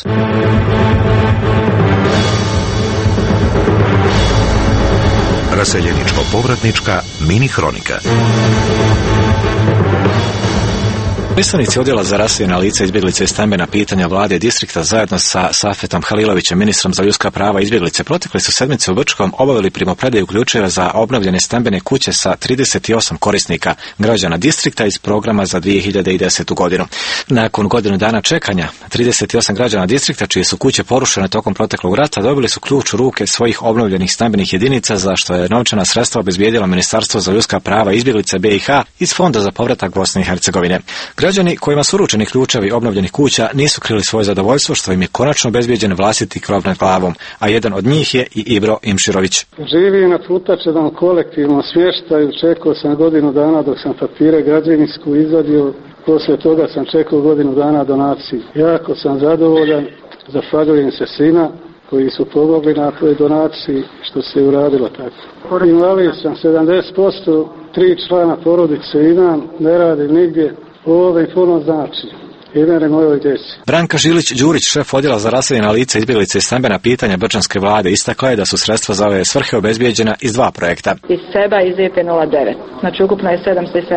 Raseljeničko-povratnička mini hronika. Predstavnici odjela za raseljena lica, izbjeglice i stambena pitanja vlade distrikta zajedno sa Safetom Halilovićem, ministrom za ljudska prava i izbjeglice, protekle su sedmice u Brčkom obavili primopredaju ključeva za obnovljene stambene kuće sa 38 korisnika građana distrikta iz programa za 2010. godinu. Nakon godinu dana čekanja, 38 građana distrikta čije su kuće porušene tokom proteklog rata dobili su ključ u ruke svojih obnovljenih stambenih jedinica za što je novčana sredstva obezbijedilo Ministarstvo za ljudska prava i izbjeglice BiH iz Fonda za povratak Bosne i Hercegovine. Građani kojima su uručeni ključevi obnovljenih kuća nisu krili svoje zadovoljstvo što im je konačno obezbijeđen vlastiti krov nad glavom, a jedan od njih je i Ibro Imširović. Živim na plutačenom kolektivnom smještaju, čekao sam godinu dana dok sam papire građevinsku izvadio, poslije toga sam čekao godinu dana donaciju. Jako sam zadovoljan, zahvaljujem se svima koji su pomogli na toj donaciji što se je uradilo tako. Invalid sam 70%, 3 člana porodice imam, ne radim nigdje. Ovo mi puno znači. Imene mojoj djeci. Branka Žilić-Đurić, šef odjela za raseljena lica, izbjeglice i stambena pitanja brčanske vlade, istakla je da su sredstva za ove svrhe obezbijeđena iz 2 projekta. Iz SEBA i iz EP09. Znači ukupno je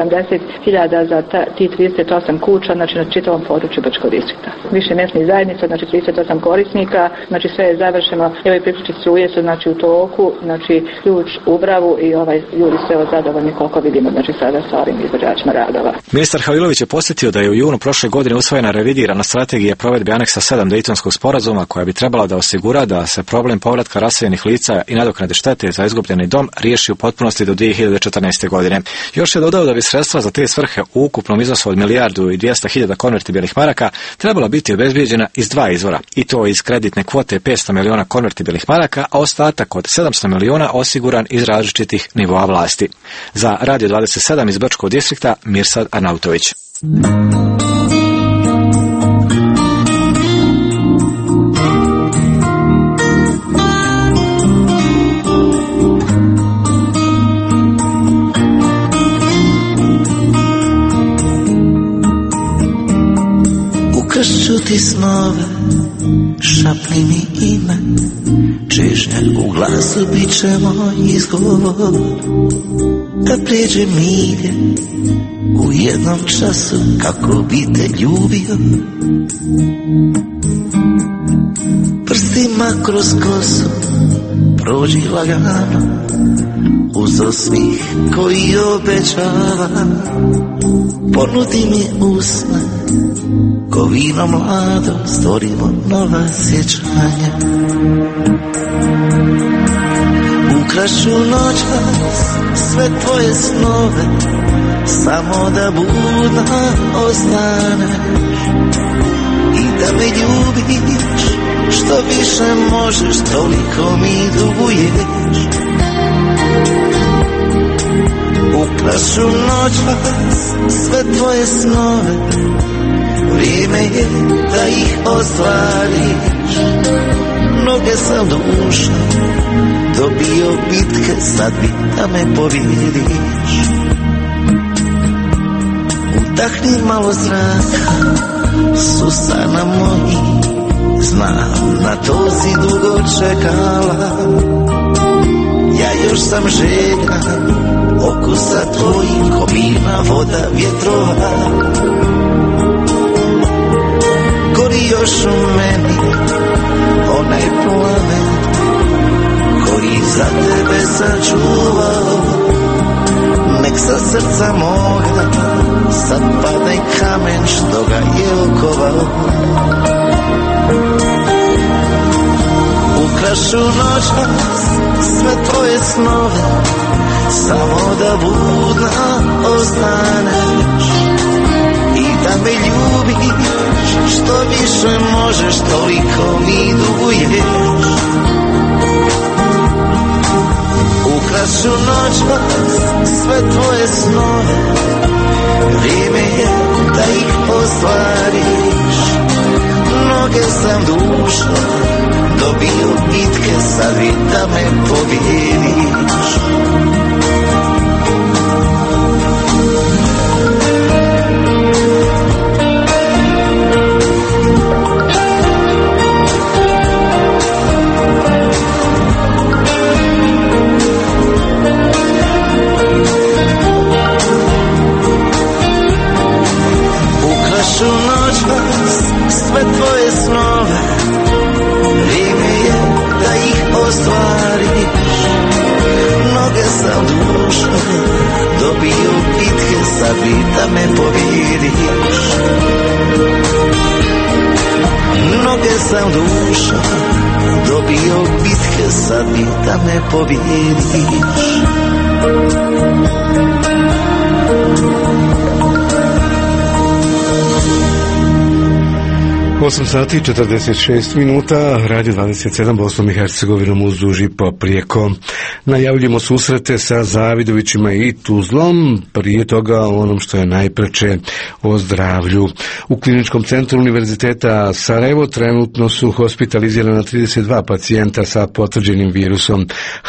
770.000 za ti 38 kuća, znači na čitavom području Brčkog distrikta. Više mjesnih zajednica, znači 38 korisnika, znači sve je završeno. Evo i priključci struje su znači u toku, znači ključ u bravu i ljudi sve zadovoljni koliko vidimo, znači sada sa ovim izvođačima radova. Ministar Halilović je posjetio da je u junu prošle godine usvojena revidirana strategija provedbe aneksa 7 Dejtonskog sporazuma koja bi trebala da osigura da se problem povratka raseljenih lica i nadoknade štete za izgubljeni dom riješi u potpunosti do 2014. godine. Još je dodao da bi sredstva za te svrhe u ukupnom iznosu od 1.200.000 konvertibilnih maraka trebala biti obezbijeđena iz 2 izvora, i to iz kreditne kvote 500 miliona konvertibilnih maraka, a ostatak od 700 miliona osiguran iz različitih nivoa vlasti. Za Radio 27 iz Brčkog distrikta Mirsad Arnautović. Kršću ti snove, šapni mi ime, čežnja u glasu bit će moj izgovor. Da prijeđe milje u jednom času kako bi te ljubio. Prstima kroz kosu prođi lagano uz osmih koji obećava. Ponudi mi usne ko vino mlado, stvorimo nova sjećanja. Ukrašću noćas sve tvoje snove, samo da budna ostaneš i da me ljubiš. Što više možeš, toliko mi duguješ. Ukrašću noćas sve tvoje snove, vrijeme je da ih ostvariš. Mnoge sam duša dobio bitke, sad bi da me pobjediš. Udahni malo zraka s usana moji, znam na to si dugo čekala. Ja još sam želja okusa tvojih, ko mirna voda vjetrova. Gori još u meni onaj plamen koji za tebe sačuvao. Nek sa srca moga sad padne kamen što ga je okovao. Ukrašu noćas sve tvoje snove, samo da budna ostaneš i da me ljubiš. Što više možeš, toliko mi duguješ. Ukrašu noćas sve tvoje snove, vrijeme je da ih ostvariš. Mnoge sam duša dobio bitke, sad vi da me pobjediš. Ukrašu noćas sve tvoje snove, vrijeme je da ih ostvariš. Mnoge sam duša dobio bitke, sad vi da me pobjediš. Mnoge sam duša dobio bitke, sad vi da me pobjediš. 8 sati i 46 minuta, Radio 27 Bosnom i Hercegovinom uzduž i poprijeko. Najavljujemo susrete sa Zavidovićima i Tuzlom, prije toga o onom što je najpreče, o zdravlju. U Kliničkom centru Univerziteta Sarajevo trenutno su hospitalizirana 32 pacijenta sa potvrđenim virusom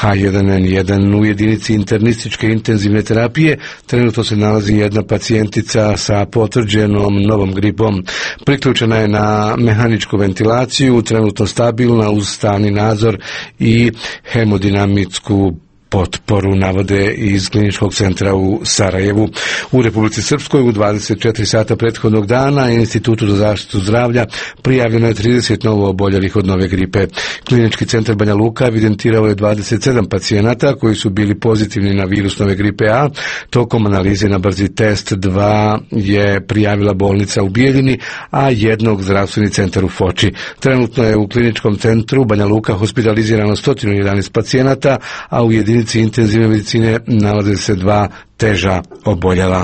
H1N1. U jedinici internističke intenzivne terapije trenutno se nalazi jedna pacijentica sa potvrđenom novom gripom. Priključena je na mehaničku ventilaciju, trenutno stabilna uz stalni nadzor i hemodinamitsku potporu, navode iz Kliničkog centra u Sarajevu. U Republici Srpskoj u 24 sata prethodnog dana Institutu za zaštitu zdravlja prijavljeno je 30 novo oboljelih od nove gripe. Klinički centar Banja Luka evidentirao je 27 pacijenata koji su bili pozitivni na virus nove gripe A. Tokom analize na brzi test 2 je prijavila bolnica u Bijeljini, a jednog zdravstveni centar u Foči. Trenutno je u Kliničkom centru Banja Luka hospitalizirano 111 pacijenata, a u jedinici intenzivne medicine nalaze se 2 teža oboljela.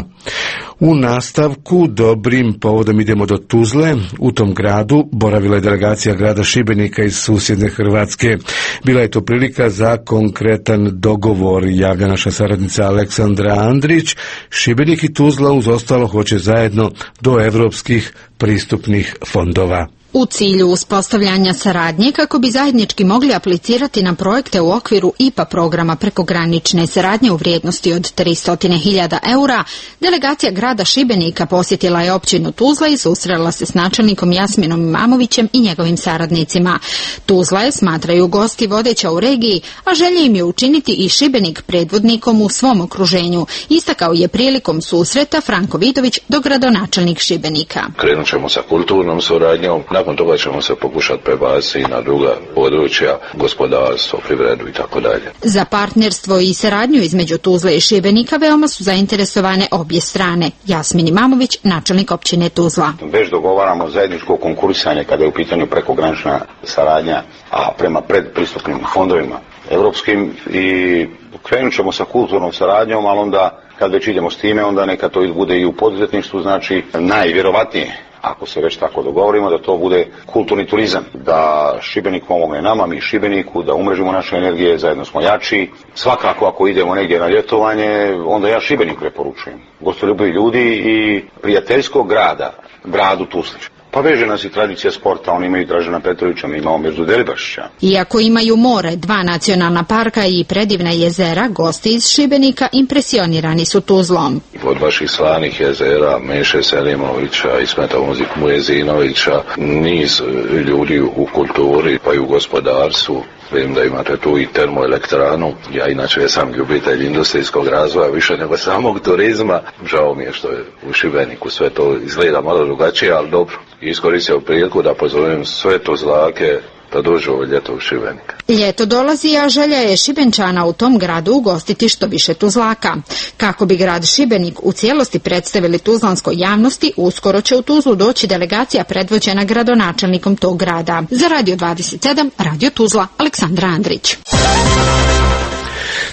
U nastavku dobrim povodom idemo do Tuzle. U tom gradu boravila je delegacija grada Šibenika iz susjedne Hrvatske. Bila je to prilika za konkretan dogovor, javlja naša saradnica Aleksandra Andrić. Šibenik i Tuzla uz ostalo hoće zajedno do evropskih pristupnih fondova. U cilju uspostavljanja saradnje kako bi zajednički mogli aplicirati na projekte u okviru IPA programa prekogranične saradnje u vrijednosti od 300.000 eura, delegacija grada Šibenika posjetila je općinu Tuzla i susrela se s načelnikom Jasminom Imamovićem i njegovim saradnicima. Tuzla je, smatraju gosti, vodeća u regiji, a želje im je učiniti i Šibenik predvodnikom u svom okruženju, istakao je prilikom susreta Franko Vidović, dogradonačelnik Šibenika. Krenut ćemo sa kulturnom suradnjom, nakon toga ćemo se pokušati prebaciti na druga područja, gospodarstvo, privredu i tako dalje. Za partnerstvo i saradnju između Tuzle i Šibenika veoma su zainteresovane obje strane. Jasmin Imamović, načelnik općine Tuzla. Već dogovaramo zajedničko konkursanje kada je u pitanju prekogranična saradnja, a prema predpristupnim fondovima evropskim, i krenut ćemo sa kulturnom saradnjom, ali onda kad već idemo s time, onda neka to bude i u poduzetništvu, znači najvjerovatnije, ako se već tako dogovorimo, da to bude kulturni turizam, da Šibenik pomogne nama, mi Šibeniku, da umrežimo naše energije, zajedno smo jači. Svakako ako idemo negdje na ljetovanje, onda ja Šibenik preporučujem. Gostoljubivi ljudi i prijateljskog gradu Tuzli. Pa veže nas i tradicija sporta, oni imaju Dražena Petrovića, mi imamo Meždu Delibašića. Iako imaju more, 2 nacionalna parka i predivna jezera, gosti iz Šibenika impresionirani su Tuzlom. Od vaših slanih jezera, Meše Selimovića, Ismeta Mujezinovića, niz ljudi u kulturi pa i u gospodarstvu. Vidim da imate tu i termoelektranu. Ja inače sam ljubitelj industrijskog razvoja više nego samog turizma. Žao mi je što je u Šibeniku sve to izgleda malo drugačije, ali dobro. Iskoristio priliku da pozovem sve Tuzlake da dođu ovo ljeto u Šibenik. Ljeto dolazi, a želja je Šibenčana u tom gradu ugostiti što više Tuzlaka. Kako bi grad Šibenik u cijelosti predstavili tuzlanskoj javnosti, uskoro će u Tuzlu doći delegacija predvođena gradonačelnikom tog grada. Za Radio 27, Radio Tuzla, Aleksandra Andrić.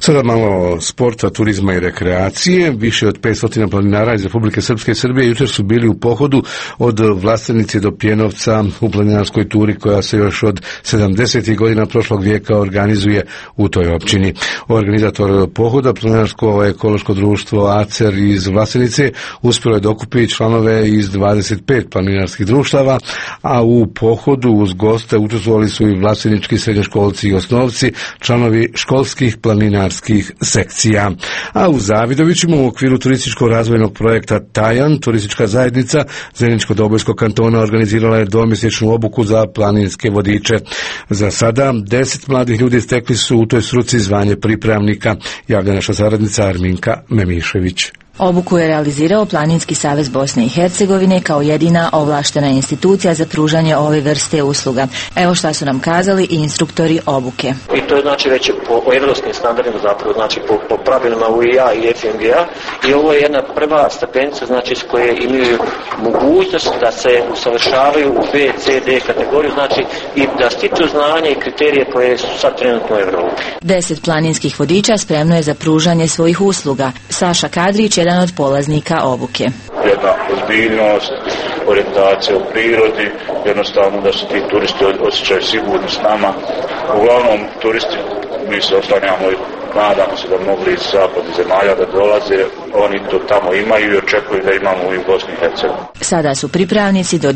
Sada malo sporta, turizma i rekreacije. Više od 500 planinara iz Republike Srpske i Srbije jučer su bili u pohodu od Vlastenice do Pjenovca u planinarskoj turi koja se još od 70. godina prošlog vijeka organizuje u toj općini. Organizator pohoda, planinarsko ekološko društvo ACER iz Vlastenice, uspjelo je dokupiti članove iz 25 planinarskih društava, a u pohodu uz goste učestvovali su i vlastenički srednjoškolci i osnovci, članovi školskih planinarskih sekcija. A u Zavidovićima u okviru turističkog razvojnog projekta Tajan, turistička zajednica Zeničko-Dobojskog kantona organizirala je dvomjesečnu obuku za planinske vodiče. Za sada 10 mladih ljudi stekli su u toj struci zvanje pripravnika, javlja naša saradnica Arminka Memišević. Obuku je realizirao Planinski savez Bosne i Hercegovine kao jedina ovlaštena institucija za pružanje ove vrste usluga. Evo šta su nam kazali i instruktori obuke. I to je znači već po evropskim standardima zapravo, znači po pravilima UIA i FMGA, i ovo je jedna prva stepenica znači s koje imaju mogućnost da se usavršavaju u B, C, D kategoriju, znači i da stiču znanje i kriterije koje su sad trenutno u Evropi. 10 planinskih vodiča spremno je za pružanje svojih usluga. Saša Kadrić, jedan od polaznika obuke. Jedna ozbiljnost, orijentacija u prirodi, jednostavno da se ti turisti osjećaju sigurno s nama. Uglavnom turisti, mi se oslanjamo i nadamo se da mogli iz zapadnih zemalja da dolaze, oni to tamo imaju i očekuju da imamo i u Bosni i Hercegovini. Sada su pripravnici do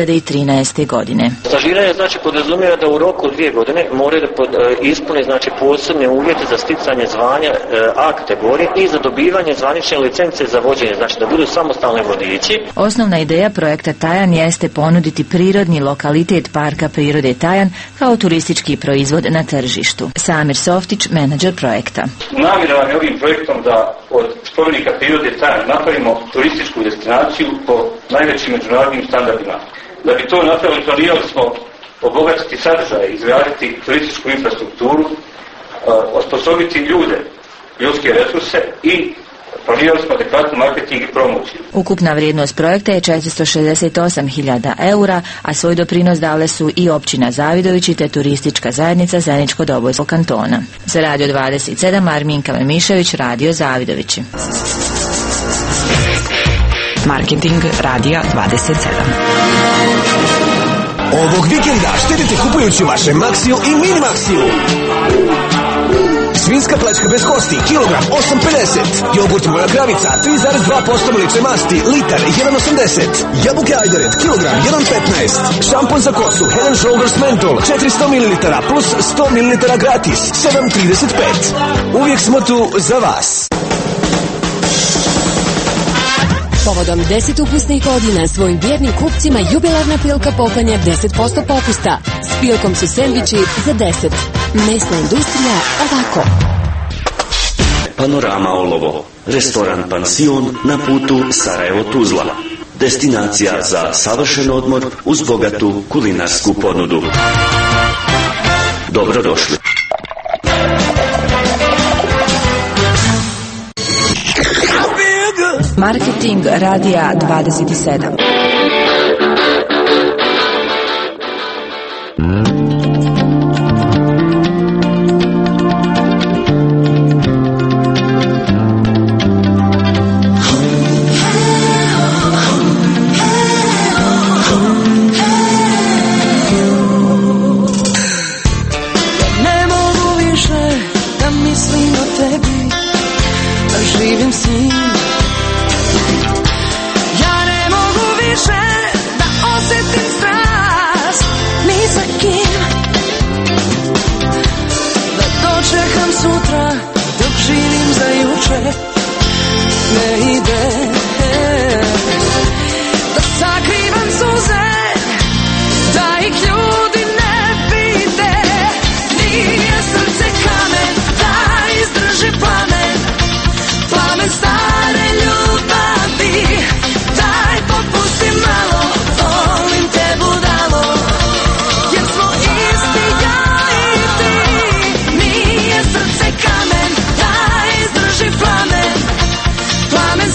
2013. godine. Stažiranje znači podrazumijeva da u roku 2 godine moraju da ispune znači posebne uvjete za sticanje zvanja A kategorije i za dobivanje zvanične licence za vođenje, znači da budu samostalni vodiči. Osnovna ideja projekta Tajan jeste ponuditi prirodni lokalitet Parka prirode Tajan kao turistički proizvod na tržištu. Samir Softić, menadžer projekta. Namjera je ovim projektom da od spomenika prirode Tajan napravimo turističku destinaciju po najvećim međunarodnim standardima. Da bi to napravili, planirali smo obogatiti sadržaje, izgraditi turističku infrastrukturu, osposobiti ljude, ljudske resurse i planirali smo adekvatnu marketing i promociju. Ukupna vrijednost projekta je 468.000 eura, a svoj doprinos dale su i općina Zavidovići te turistička zajednica Zeničko-Dobojskog kantona. Za Radio 27, Arminka Memišević, Radio Zavidovići. Marketing Radija 27. Ovog vikenda štedite kupujući vaše Maxiju i Mini Maxiju. Svinjska plećka bez kosti, kilogram 8,50. Jogurt Moja Kravica, 3,2% mlične masti, litar 1,80. Jabuke Ajdaret, kilogram 1,15. Šampon za kosu Head & Shoulders Menthol, 400 ml plus 100 ml gratis, 7,35. Uvijek smo tu za vas. Povodom 10 ukusnih godina svojim vjernim kupcima jubilarna pilka poklanja 10% popusta. S pilkom su sendviči za 10. Mesna industrija ovako. Panorama Olovo, restoran Pansion na putu Sarajevo-Tuzla. Destinacija za savršen odmor uz bogatu kulinarsku ponudu. Dobrodošli. Marketing Radija 27. Ne mogu više da mislim o tebi, da živim s njim. Ja ne mogu više da osjetim strast ni za kim, da dočekam sutra dok živim za juče. Ne ide da sakrivam suze, da ih ljudi ne vide. Nije srce kamen da izdrži plamen, plamen stare ljubavi. Daj popusti malo, volim te budalo, jer smo isti ja i ti. Nije srce kamen da izdrži plamen, plamen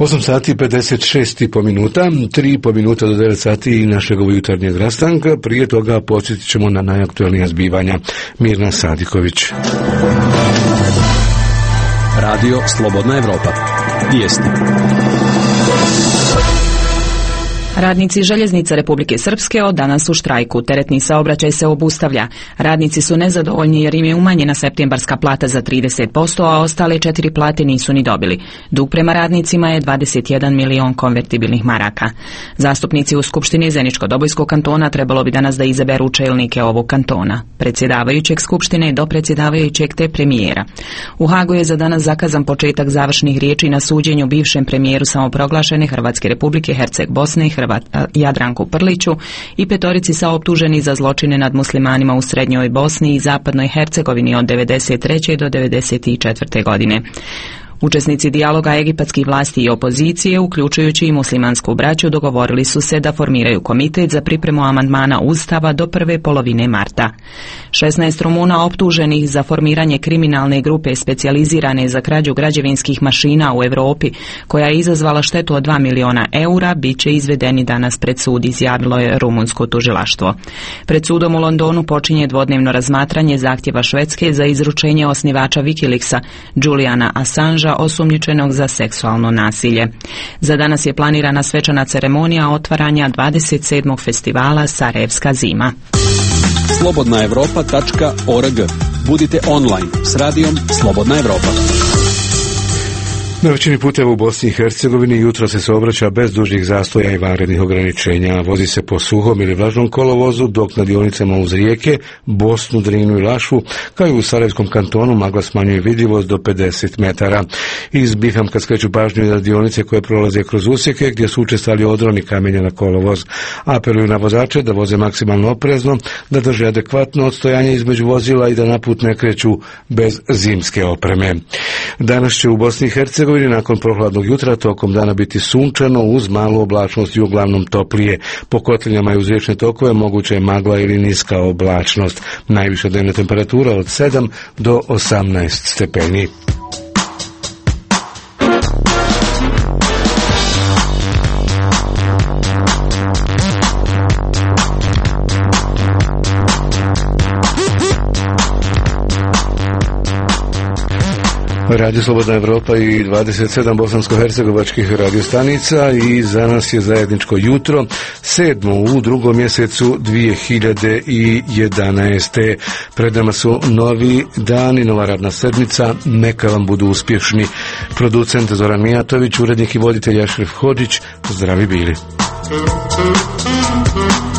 8 sati 56,5 minuta, 3,5 minuta do 9 sati našeg jutarnjeg rastanka. Prije toga podsjetit ćemo na najaktualnija zbivanja. Mirna Sadiković. Radio Slobodna Evropa. Vijesti. Radnici željeznica Republike Srpske od danas u štrajku. Teretni saobraćaj se obustavlja. Radnici su nezadovoljni jer im je umanjena septembarska plata za 30%, a ostale 4 plate nisu ni dobili. Dug prema radnicima je 21 milion konvertibilnih maraka. Zastupnici u Skupštini Zeničko-Dobojskog kantona trebalo bi danas da izaberu čelnike ovog kantona, predsjedavajućeg Skupštine do predsjedavajućeg te premijera. U Hagu je za danas zakazan početak završnih riječi na suđenju bivšem premijeru samoproglašene Hrvatske Republike Herceg Bosne i Jadranku Prliću i 5 saoptuženi za zločine nad muslimanima u Srednjoj Bosni i Zapadnoj Hercegovini od 1993. do 1994. godine. Učesnici dijaloga egipatskih vlasti i opozicije, uključujući i muslimansku braću, dogovorili su se da formiraju komitet za pripremu amandmana Ustava do prve polovine marta. 16 Rumuna optuženih za formiranje kriminalne grupe specijalizirane za krađu građevinskih mašina u Europi, koja je izazvala štetu od 2 miliona eura, bit će izvedeni danas pred sud, izjavilo je rumunsko tužilaštvo. Pred sudom u Londonu počinje dvodnevno razmatranje zahtjeva Švedske za izručenje osnivača Wikileaksa, Juliana Assangea, osumnjičenog za seksualno nasilje. Za danas je planirana svečana ceremonija otvaranja 27. festivala Sarajevska zima. Slobodnaevropa.org. Budite online s radijom Slobodna Evropa. Na većini puteva u Bosni i Hercegovini jutro se saobraća bez dužih zastoja i vanrednih ograničenja. Vozi se po suhom ili vlažnom kolovozu, dok na dionicama uz rijeke, Bosnu, Drinu i Lašu, kao i u Sarajevskom kantonu, magla smanjuje vidljivost do 50 metara. Iz Bihamka skreću pažnju na dionice koje prolaze kroz usjeke, gdje su učestali odroni kamenja na kolovoz. Apeluju na vozače da voze maksimalno oprezno, da drže adekvatno odstojanje između vozila i da na put ne kreću bez zimske opreme. Danas će u Bosni i Hercegovini nakon prohladnog jutra tokom dana biti sunčano uz malu oblačnost i uglavnom toplije. Po kotlinjama i uz riječne tokove moguća je magla ili niska oblačnost. Najviša dnevna temperatura od 7 do 18 stepeni. Radio Slobodna Evropa i 27 bosansko-hercegovačkih radiostanica i za nas je zajedničko jutro, 7. u 2. mjesecu 2011. Pred nama su novi dan i nova radna sedmica, neka vam budu uspješni. Producent Zoran Mijatović, urednik i voditelj Ašref Hodžić, zdravi bili.